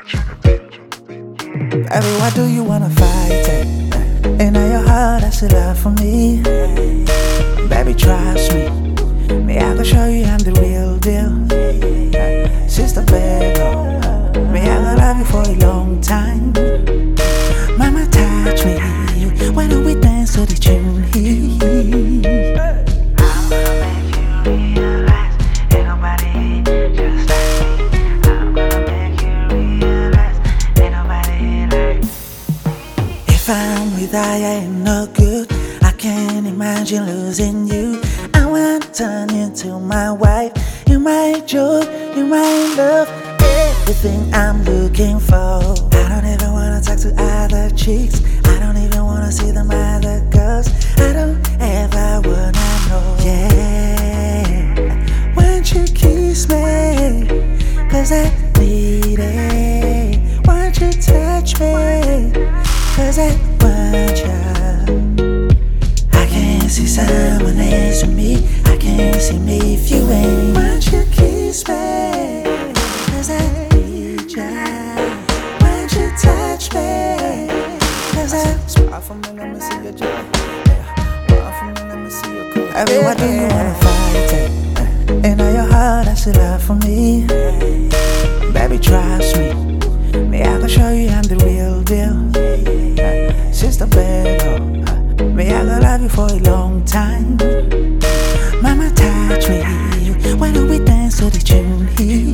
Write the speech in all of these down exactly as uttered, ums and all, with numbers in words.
Baby, why do you wanna fight it? And now your heart has a love for me. Baby, trust me. Me, I can show you I'm the real deal. Sister, baby, me, I gonna love you for a long time. Mama, touch me. Why don't we dance to the tune here? I'm gonna make you realize ain't nobody just like me. I'm gonna make you realize ain't nobody like me. If I'm with I, I ain't no good. I can't imagine losing you. I wanna turn you into my wife. You're my joy, you're my love, everything I'm looking for. I don't even wanna talk to other chicks. I don't even wanna see them other girls. I don't ever wanna know. Yeah, won't you kiss me? Cause I need it. Won't you touch me? Cause I want you. I can't see someone else with me. I can't see me if you ain't. Won't you kiss me? Cause I need you. Won't you touch me? Cause I smile for me, let me see your joy. Smile for me, let me see your cool. Baby, why do you wanna fight it? And now your heart has a love for me. Baby, trust me. Me, I can show you I'm the real deal. Sister, baby, me, I gonna love you for a long time. Mama, touch me. Why don't we dance to the tune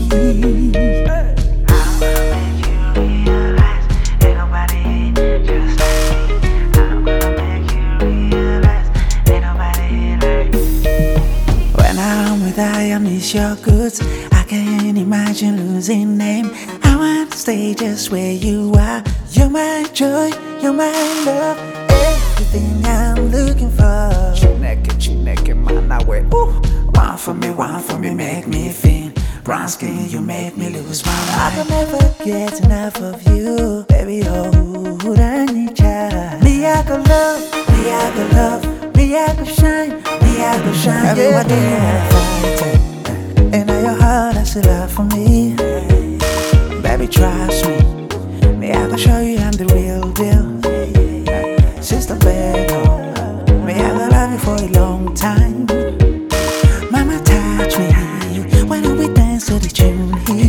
here? I'm gonna make you realize ain't nobody just like me. I'm gonna make you realize ain't nobody like me. When I'm with I, I miss your goods. I can't imagine losing them. I want to stay just where you are. You're my joy, you're my love, everything I'm looking for. Chineke, chineke, man, I wait. Ooh, one for me, one for me, make me feel. Brown skin, you make me lose my mind. I can never get enough of you, baby. Oh, I need ya. Me, I could love, me, I could love, me, I could shine, me, I could shine. Everyone do you wanna fight it? And now your heart has a love for me. Baby, trust me. Me, I can show you I'm the real deal. Sister, baby, me, I gonna love you for a long time. Mama, touch me. Why don't we dance to the tune here?